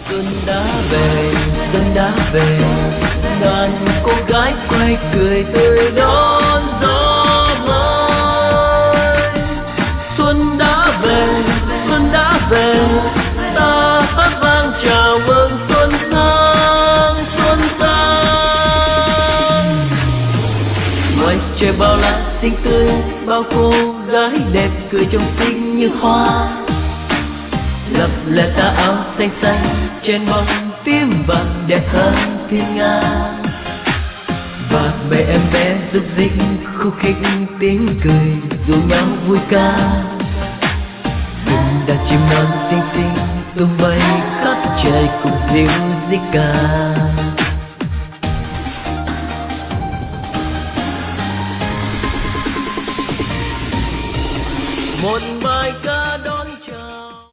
Xuân đã về, xuân đã về, ngàn cô gái quay cười tươi đón gió mới. Xuân đã về, xuân đã về, ta hát vang chào mừng xuân sang, xuân sang. Ngoài trời bao la xinh tươi, bao cô gái đẹp cười trong xinh như hoa. Lập lè tà áo xanh xanh trên bông tím vàng đẹp hơn thiên nga. Và bầy em bé rúc rích khúc khích tiếng cười rủ nhau vui ca. Rừng đàn chim non xinh xinh tung bay khắp trời cùng dịu dít ca.